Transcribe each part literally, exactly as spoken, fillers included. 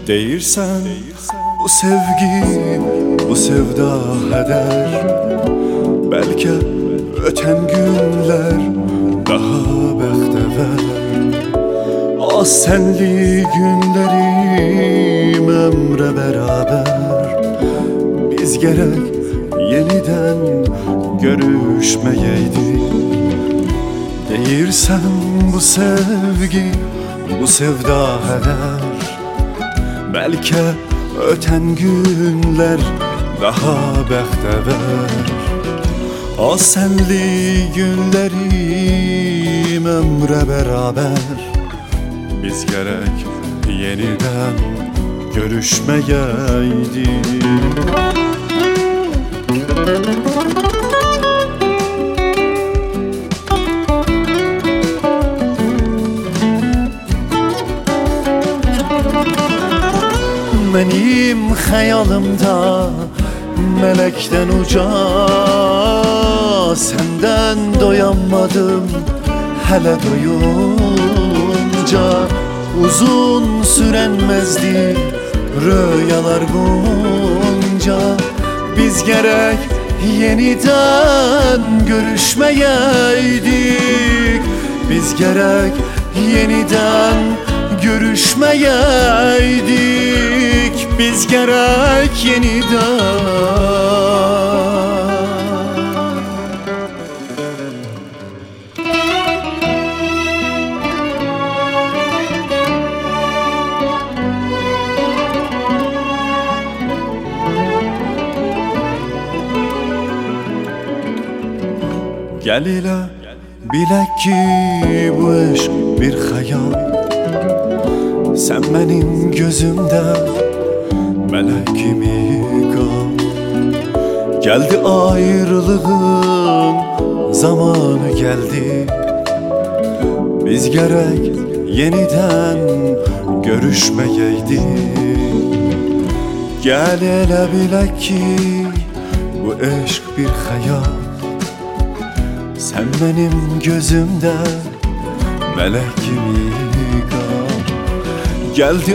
Deyirsən bu sevgi, bu sevda heder. Bəlkə ötən günlər daha bəxtəvər. Az senli günlerim ömre beraber. Biz gerek yeniden görüşmeyeydik. Deyirsən bu sevgi, bu sevda heder. Belki öten günler daha bəxtəvər. Az senli günlerim ömre beraber. Biz gerek yeniden görüşmeyeydik. Benim xəyalımda melekten uca, senden doyanmadım hele doyunca. Uzun sürenmezdi rüyalar bunca. Biz gerek yeniden görüşmeyeydik. Biz gerek yeniden görüşmeyeydik. Biz gerek yeniden. Gel ile bilek ki bu aşk bir hayal. Sen benim gözümde melek gibi kal. Geldi ayrılığın zamanı geldi. Biz gerek yeniden görüşmeyeydik. Gel ile bilek ki bu aşk bir hayal. Sen benim gözümde melek gibi kal. Geldi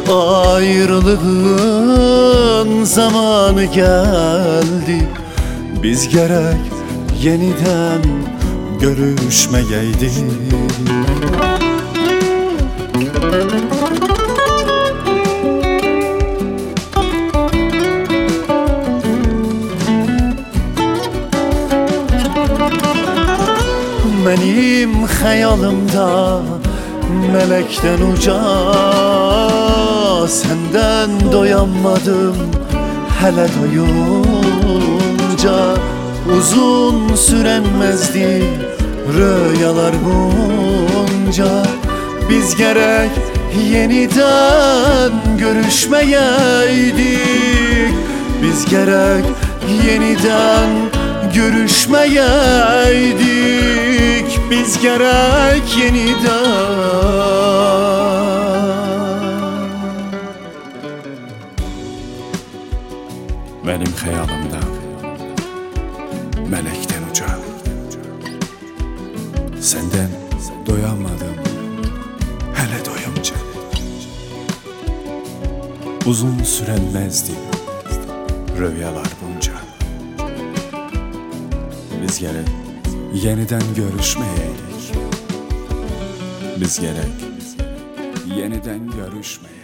ayrılığın zamanı geldi. Biz gerek yeniden görüşmeyeydik. Benim xəyalımda melekten uca, senden doyanmadım hele doyunca. Uzun sürenmezdi rüyalar bunca. Biz gerek yeniden görüşmeyeydik. Biz gerek yeniden görüşmeyeydik. Biz gerek yeniden. Benim xəyalımda melekten uca, senden doyanmadım hele doyunca. Uzun sürelmezdi rüyalar bunca. Biz gerek yeniden görüşmeyeydik. Biz gerek yeniden görüşmeyeydik.